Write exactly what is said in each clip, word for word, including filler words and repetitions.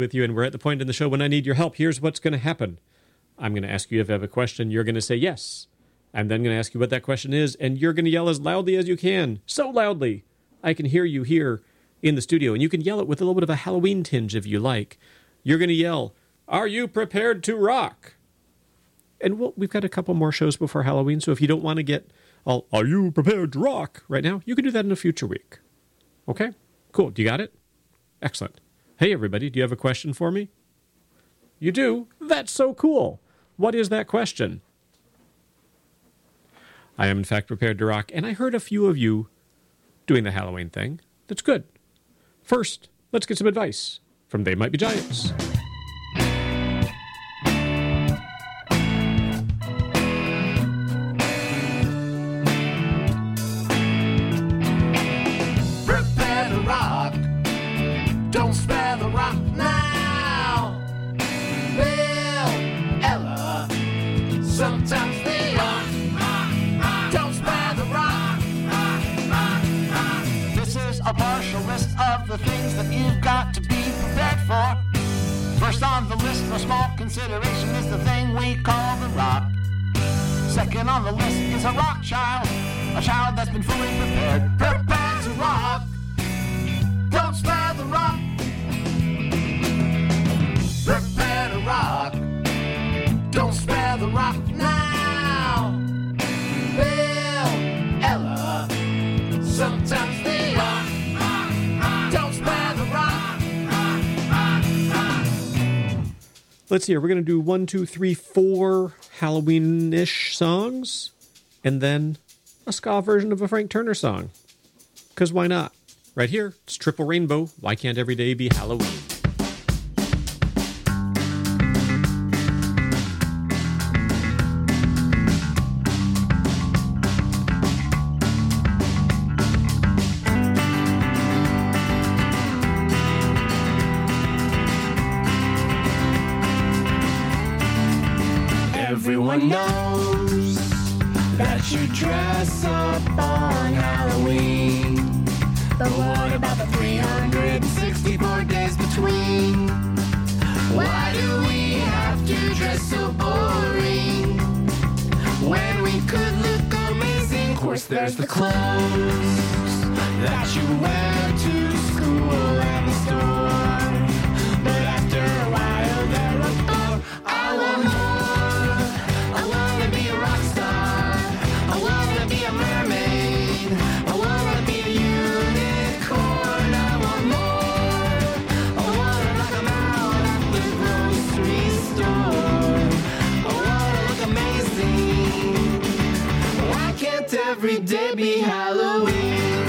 with you, and we're at the point in the show when I need your help. Here's what's going to happen. I'm going to ask you if you have a question. You're going to say yes. I'm then going to ask you what that question is, and you're going to yell as loudly as you can. So loudly, I can hear you here in the studio, and you can yell it with a little bit of a Halloween tinge if you like. You're going to yell, "Are you prepared to rock?" And we'll, we've got a couple more shows before Halloween, so if you don't want to get all, "Are you prepared to rock?" right now, you can do that in a future week. Okay? Cool. Do you got it? Excellent. Hey, everybody, do you have a question for me? You do? That's so cool. What is that question? I am, in fact, prepared to rock, and I heard a few of you doing the Halloween thing. That's good. First, let's get some advice from They Might Be Giants. Prepare to rock. Don't spare the rock now. Bill, Ella, sometimes they rock. Don't spare the rock. This is a partial list of the things that you've got to be prepared for. First on the list for small consideration is the thing we call the rock. Second on the list is a rock child, a child that's been fully prepared. Prepare to rock. Don't spare the rock. Prepare to rock. Don't spare the rock now. Bill, Ella, sometimes they rock. Don't spare the rock. Let's see here. We're going to do one, two, three, four Halloween-ish songs, and then a ska version of a Frank Turner song. Because why not? Right here, it's Triple Rainbow. Why can't every day be Halloween? Everyone knows that you dress up on Halloween. But what about the three hundred sixty-four days between? Why do we have to dress so boring when we could look amazing? Of course, there's the clothes that you wear to school and the store. But after a while, they're a bore. I want more. I wanna be a rock star. I wanna be a mermaid. I wanna be a unicorn. I want more. I wanna knock 'em out at the grocery store. I wanna look amazing. Why can't every day be Halloween?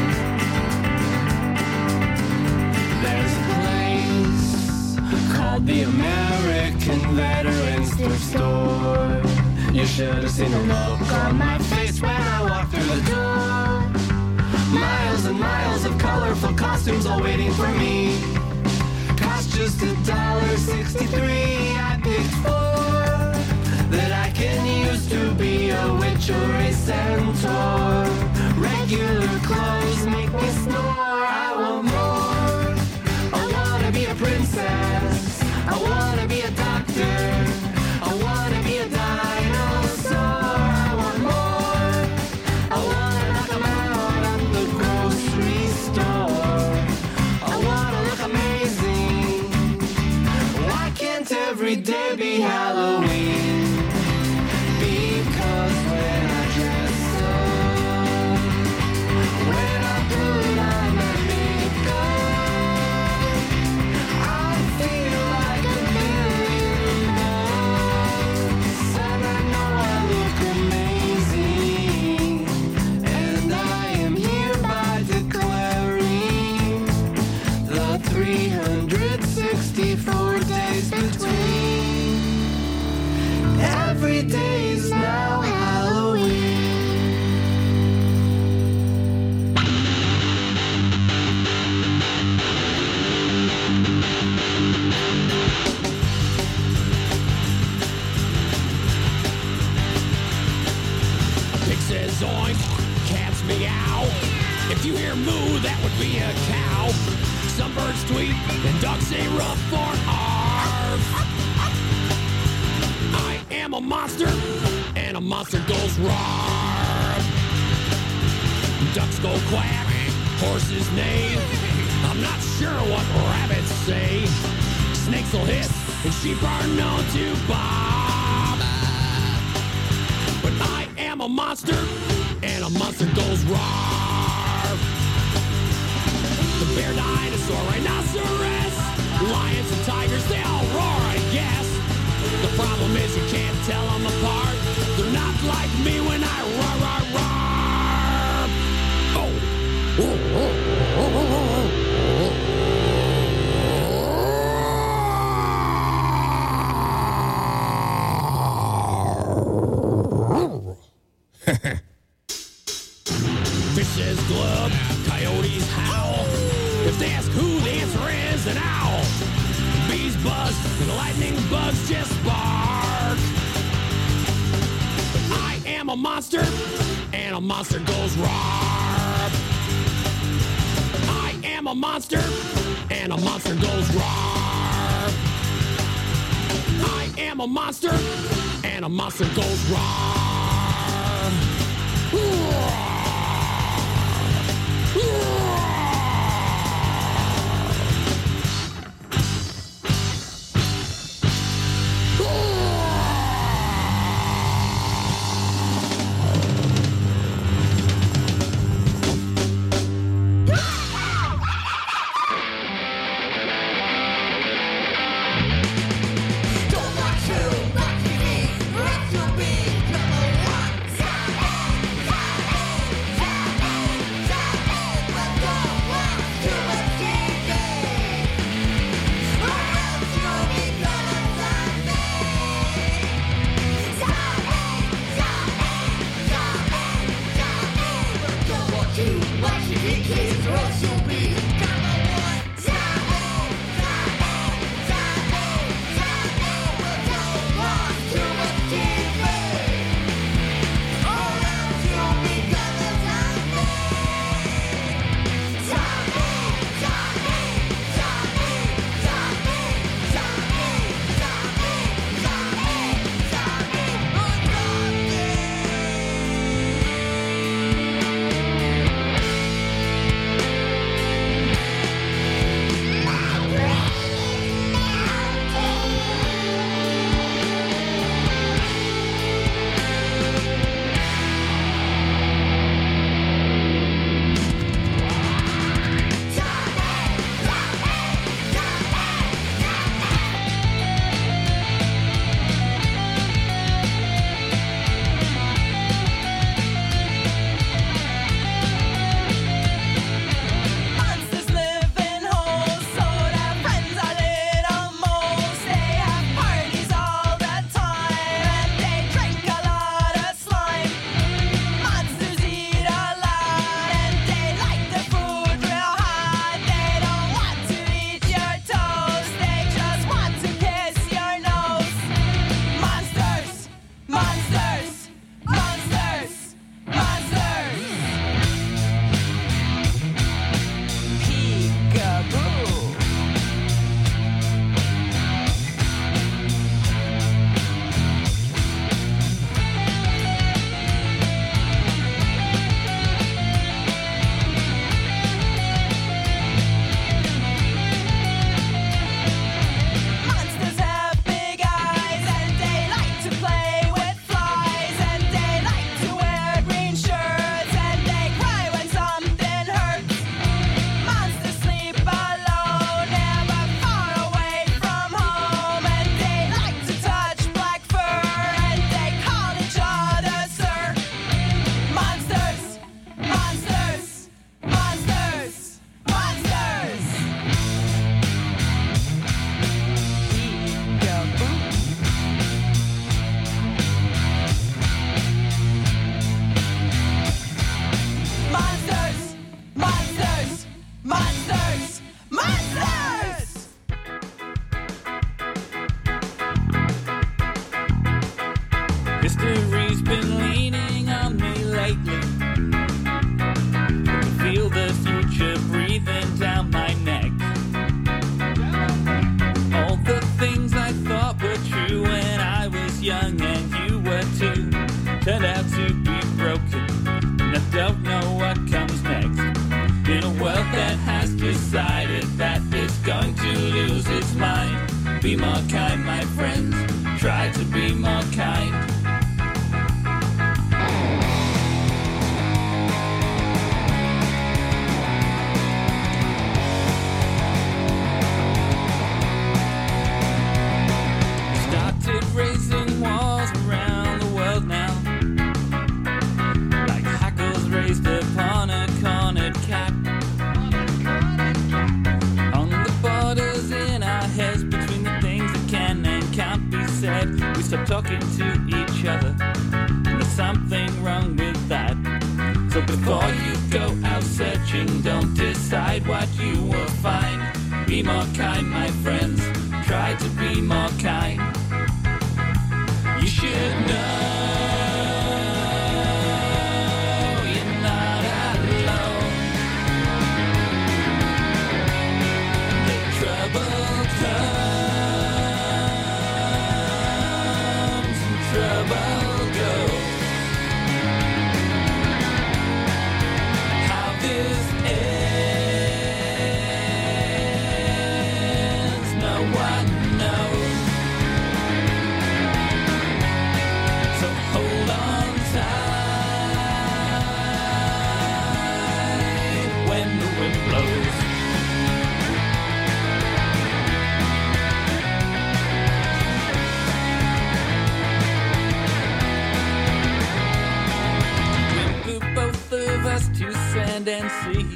There's a place called the American Veterans Thrift Store. You should have seen the look on my face when I walked through the door. Miles and miles of colorful costumes all waiting for me. Cost just a dollar sixty-three. I picked four that I can use to be a witch or a centaur. Regular clothes make me snore. I want more. I wanna be a princess. I wanna be a doctor. I wanna be a dinosaur. I want more. I wanna knock 'em out at the grocery store. I wanna look amazing. Why can't every day be Halloween? Because when I dress up, when I put on my makeup, I feel like a million bucks. And I know I look amazing. And I am hereby declaring the three hundred sixty-four days between a monster, and a monster goes roar. Ducks go quack, horses neigh. I'm not sure what rabbits say. Snakes will hiss, and sheep are known to bob. But I am a monster, and a monster goes roar. The bear, dinosaur, rhinoceros, lions and tigers, they all roar, I guess. The problem is you can't tell them apart. They're not like me when I roar, roar, roar. Oh. Fishes glub, coyotes howl. If they ask who, the answer is an owl. Bees buzz, and lightning bugs just bark. But I am a monster, and a monster goes roar. I am a monster, and a monster goes roar. I am a monster, and a monster goes roar. Roar. Roar. History's been leaning on me lately. Feel the future breathing down my neck. All the things I thought were true when I was young and Be more kind, my friends. Try to be more kind. Started raising walls around the world now, like hackles raised upon a cornered cap. On the borders in our heads between the things that can and can't be said, we stop talking to each other. There's something wrong with that. So before you go out searching, don't decide what you will find. Be more kind, my friends. Try to be more kind. You should know you're not alone. The trouble comes and trouble goes. How this ends, no one knows. So hold on tight when the wind blows. We flew both of us to sand and sea.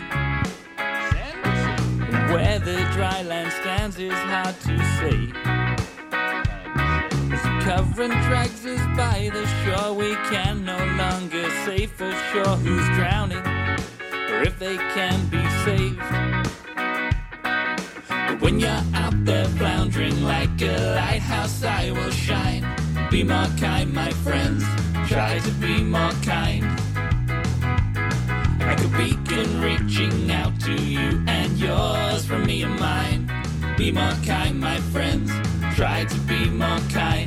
Where the dry land stands is hard to see. As the current drags us by the shore, we can no longer say for sure who's drowning or if they can be saved. But when you're out there floundering like a lighthouse, I will shine. Be more kind, my friends. Try to be more kind. Like a beacon reaching out to you and yours from me and mine. Be more kind, my friends. Try to be more kind.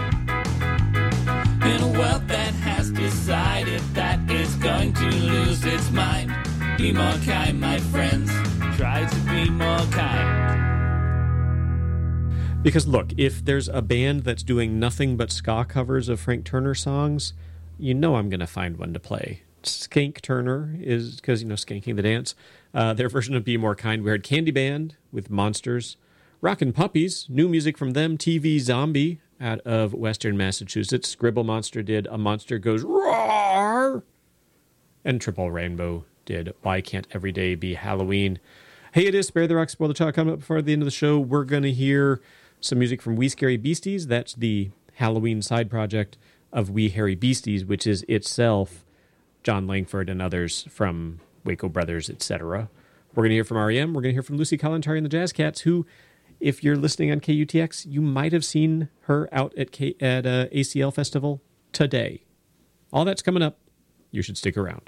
In a world that has decided that it's going to lose its mind. Be more kind, my friends. Try to be more kind. Because look, if there's a band that's doing nothing but ska covers of Frank Turner songs, you know I'm going to find one to play. Skank Turner is, because, you know, skanking the dance. Uh, their version of Be More Kind, we heard Candy Band with Monsters. Rockin' Puppies, new music from them. T V Zombie out of Western Massachusetts. Scribble Monster did A Monster Goes Roar. And Triple Rainbow did Why Can't Every Day Be Halloween. Hey, it is Spare the Rock, Spoil the Child. Coming up before the end of the show, we're going to hear some music from We Scary Beasties. That's the Halloween side project of We Hairy Beasties, which is itself John Langford and others from Waco Brothers, et cetera. We're going to hear from R E M. We're going to hear from Lucy Kalantari and the Jazz Cats, who, if you're listening on K U T X, you might have seen her out at K- at uh, A C L Festival today. All that's coming up. You should stick around.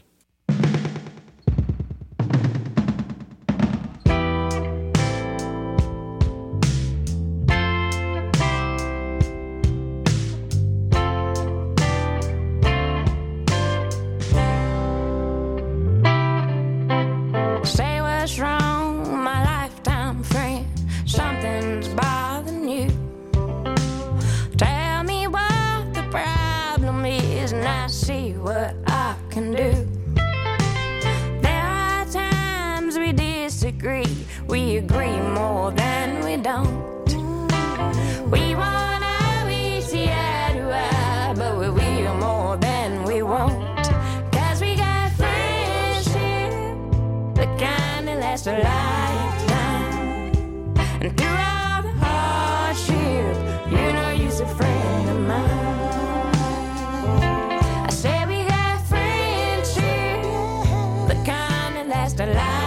We agree more than we don't. We want to we see eye to eye, but we will more than we won't. Cause we got friendship, the kind that lasts a lifetime. And through all the hardship, you know you're a friend of mine. I said we got friendship, the kind that lasts a lifetime.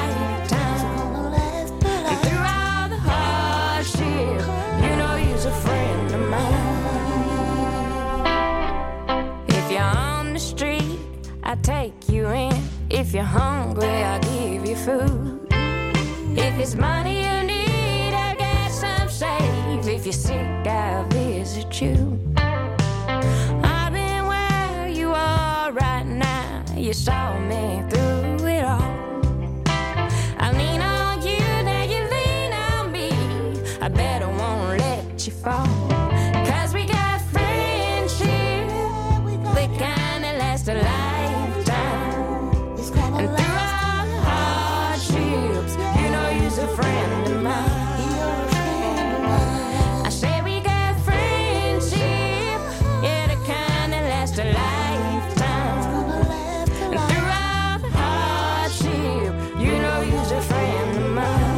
I take you in. If you're hungry, I'll give you food. If it's money you need, I got some saved. If you're sick, I'll visit you. I've been where you are right now. You saw me through it all. I lean on you, now you lean on me. I better won't let let you fall. Cause we got friendship, the kind that lasts a lifetime. And through all the hardships, you know you're a friend of mine. I say we got friendship, yeah, the kind that lasts a lifetime. And through all the hardship, you know you're a friend of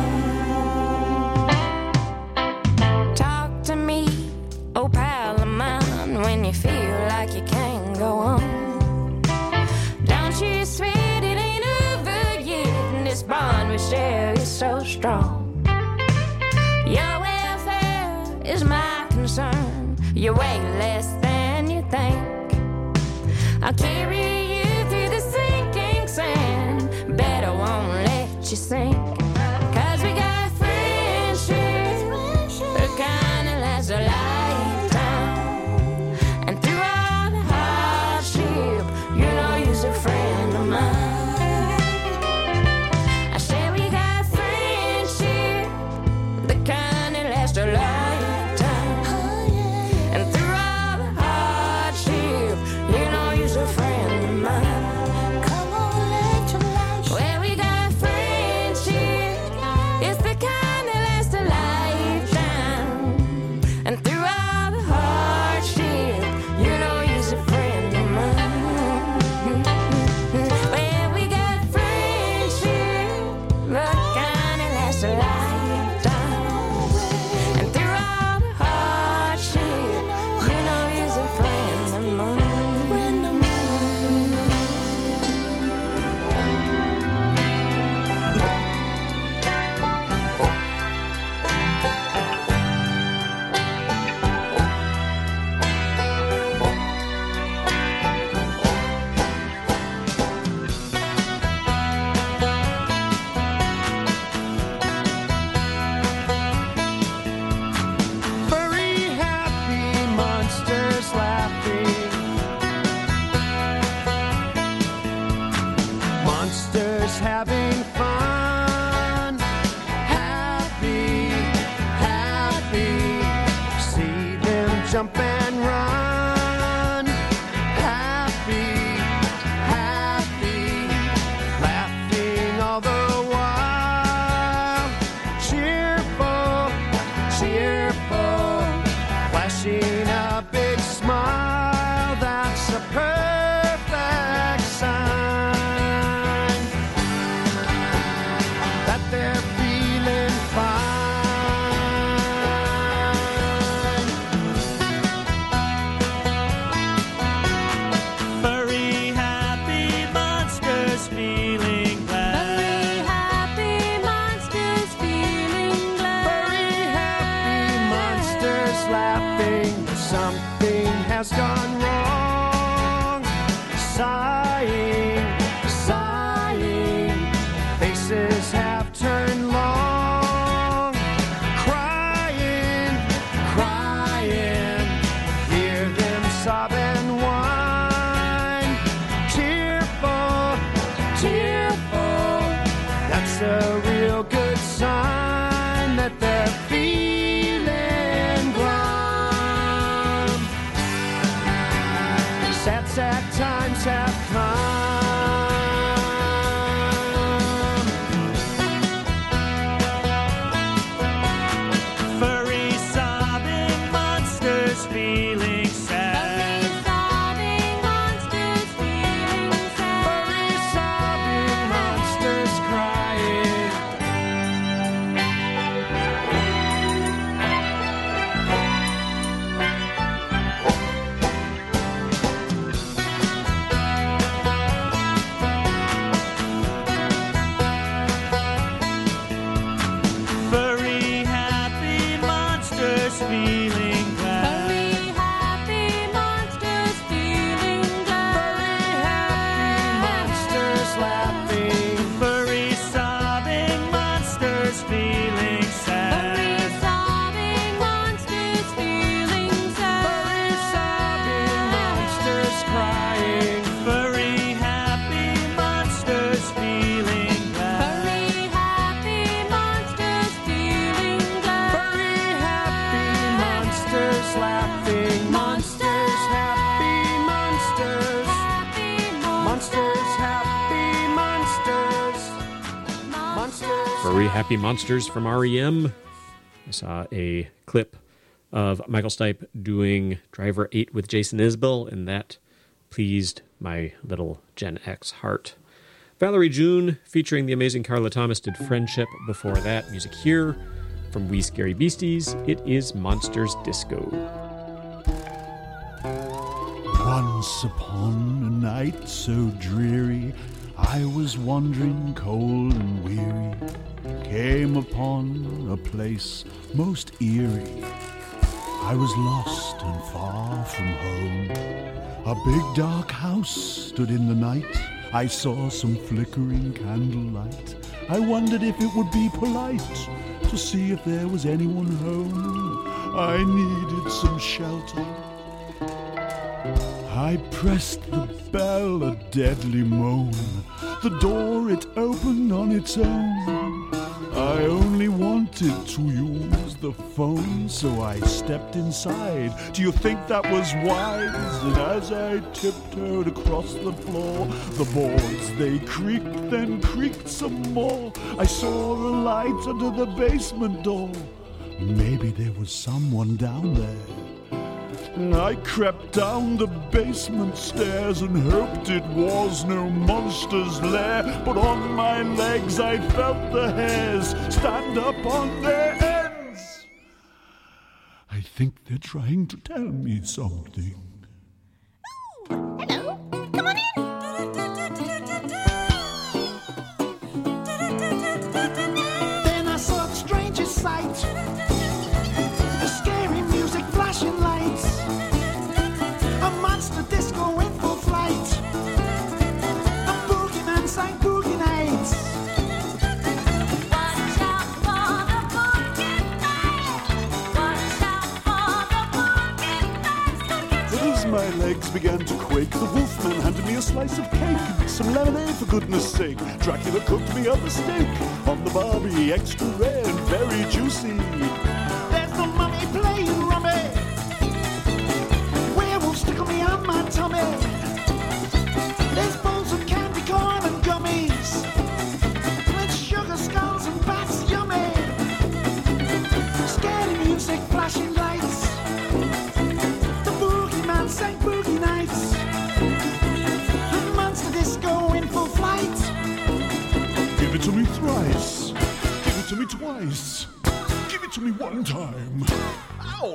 mine. Talk to me, oh pal of mine, when you feel like you can't go on. Don't you sweat, it ain't over yet, and this bond we share is so strong. Your welfare is my concern, you're way less than you think. I'll carry you through the sinking sand, bet I won't let you sink. Cause we got friendship, the kind that lasts a lifetime. And through all the hardship, you know you're a friend of mine. I say we got friendship, the kind that lasts a lifetime. And through all the hardship, you know you're a friend of mine. Well, we got friendship, it's the kind that lasts a lifetime. And through all the hardship, you know you're a friend of mine. Well, we got friendship, the kind that lasts a lifetime. And through all the hardship, you know you're a friend of mine. Furry, happy monsters laughing. Monsters having fun. Happy, happy. See them jump and run. Happy, happy. Laughing all the while. Cheerful, cheerful, flashing a big smile. That's a perfect sign that they're feeling fine. Furry, happy monsters feeling glad. Happy monsters feeling Furry, happy monsters laughing. Something has gone wrong. Sighing, sighing. Faces have turned long. Crying, crying. Hear them sob and whine. Tearful, tearful. That's a real good sign that they're feeling glum. Sad, sad times have come. Furry, sobbing monsters feeling sad. Furry, sobbing monsters crying. Furry, happy monsters feeling glad. Furry, happy monsters laughing. Furry, sobbing monsters feeling sad. Furry, sobbing monsters crying. Furry, happy monsters feeling glad. Furry, happy Hurry Happy Monsters from R E M. I saw a clip of Michael Stipe doing Driver eight with Jason Isbell, and that pleased my little Gen X heart. Valerie June featuring the amazing Carla Thomas did Friendship. Before that, music here from We Scary Beasties. It is Monsters Disco. Once upon a night so dreary, I was wandering cold and weary, came upon a place most eerie. I was lost and far from home. A big dark house stood in the night. I saw some flickering candlelight. I wondered if it would be polite to see if there was anyone home. I needed some shelter. I pressed the bell, a deadly moan. The door, it opened on its own. I only wanted to use the phone, so I stepped inside. Do you think that was wise? And as I tiptoed across the floor, the boards, they creaked, then creaked some more. I saw a light under the basement door. Maybe there was someone down there. I crept down the basement stairs and hoped it was no monster's lair. But on my legs I felt the hairs stand up on their ends. I think they're trying to tell me something. Oh, hello. Come on in. Then I saw the strangest sight. The scary music, flashing lights. A monster disco in full flight. A boogeyman sang boogie nights. Watch out for the boogie nights. Watch out for the boogie nights. As my legs began to quake, the wolfman handed me a slice of cake. Some lemonade, for goodness sake. Dracula cooked me up a steak on the barbie, extra rare and very juicy. There's no mummy playing rummy. Werewolves tickle me on my tummy. There's bowls of candy corn and gummies. With sugar skulls and bats yummy. Scary music, flashing lights. The boogeyman sang boogie nights. The monster disco in full flight. Give it to me thrice. Give it to me twice. Give it to me one time. Ow!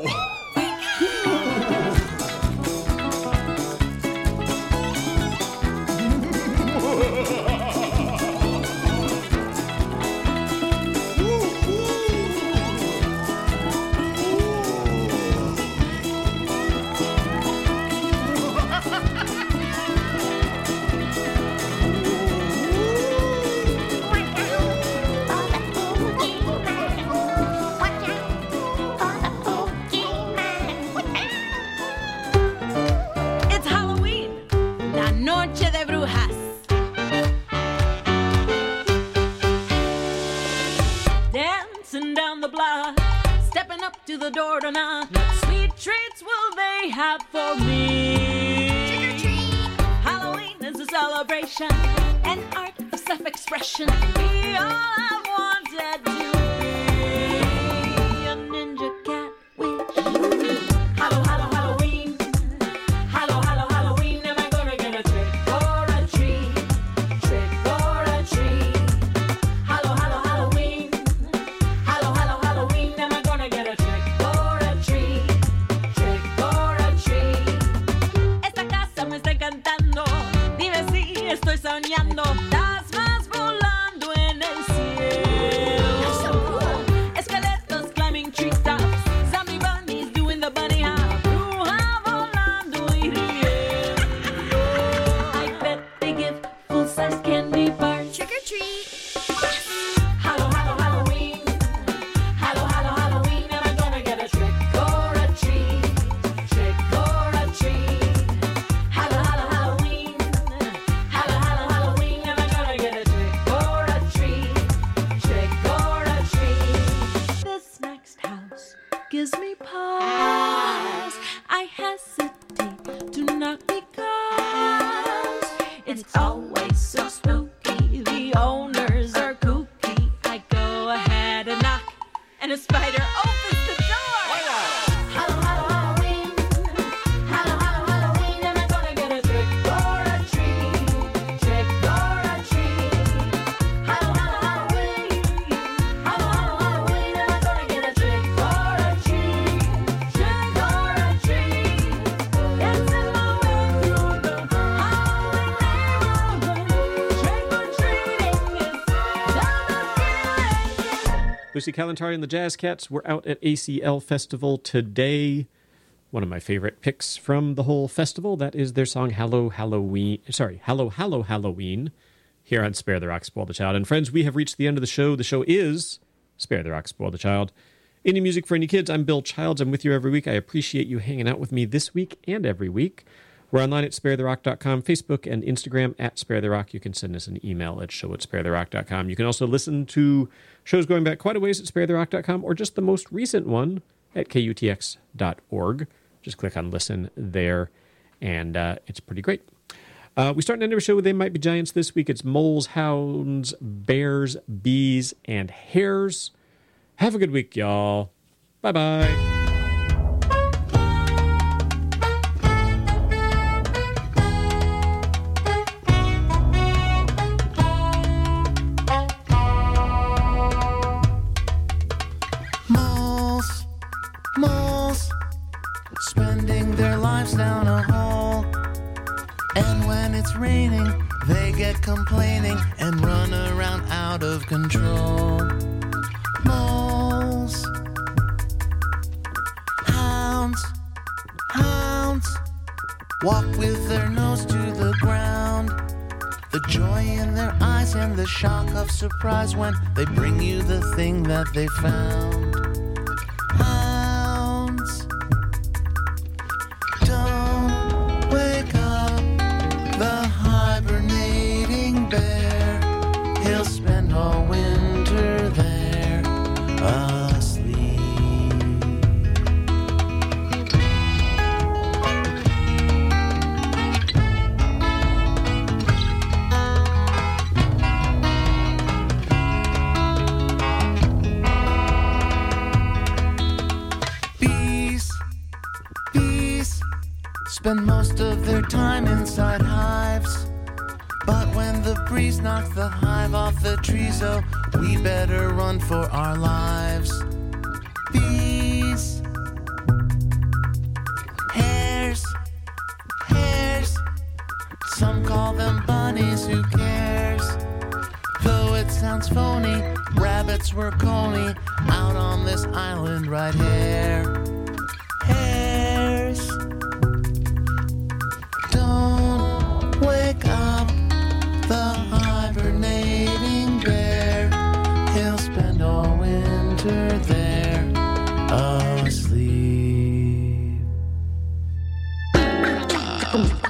It's Halloween, la noche de brujas. Dancing down the block, stepping up to the door to knock. What sweet treats will they have for me? Trick or treat. Halloween is a celebration, an art of self-expression. We all have wanted to be a ninja cat witch. Hallow, hallow, Halloween. Hallow, hallow, Halloween. Am I gonna get a trick or a treat? Trick or a treat. Hallow, hallow, Halloween. Hallow, hallow, Halloween. Am I gonna get a trick or a treat? Trick or a treat. Esta casa me está encantando. Dime si estoy soñando. Las más volando en el cielo. Esqueletos climbing treetops. Zombie bunnies doing the bunny hop. Bruja volando y riendo. I bet they give full-size candy bars. Trick or treat. Hallow, hallow, Halloween. Hallow, hallow, Halloween. Am I gonna get a trick or a treat? Trick or a treat. Hallow, hallow, Halloween. Hallow, hallow, Halloween. Am I gonna get a trick or a treat? Trick or a treat. This next house gives me pause. I hesitate to knock because it's always so spooky. The owners are kooky. I go Lucy Kalantari and the Jazz Cats were out at A C L Festival today. One of my favorite picks from the whole festival. That is their song Hallow Halloween. Sorry, Hallow Hallow Halloween here on Spare the Rock, Spoil the Child. And friends, we have reached the end of the show. The show is Spare the Rock, Spoil the Child. Indie music for any kids. I'm Bill Childs. I'm with you every week. I appreciate you hanging out with me this week and every week. We're online at spare the rock dot com, Facebook and Instagram at Spare the Rock. You can send us an email at show at spare the rock dot com. You can also listen to shows going back quite a ways at spare the rock dot com or just the most recent one at K U T X dot org. Just click on listen there, and uh, it's pretty great. Uh, we start an end of our show with They Might Be Giants this week. It's moles, hounds, bears, bees, and hares. Have a good week, y'all. Bye-bye. Moles, moles, spending their lives down a hole. And when it's raining, they get complaining and run around out of control. Moles, hounds, hounds, walk with their nose to the ground. The joy in their eyes and the shock of surprise when they bring you the thing that they found. Hounds, don't wake up the hibernating bear. He'll spend all winter there asleep. Bees, bees spend most of their time inside hives. But when the breeze knocks the hive off the trees, oh, we better run for our lives. Bees, hares, hares, some call them bunnies, who cares? Though it sounds phony, rabbits were coney out on this island right here. Hares, don't wake up the hibernating bear. He'll spend all winter there asleep.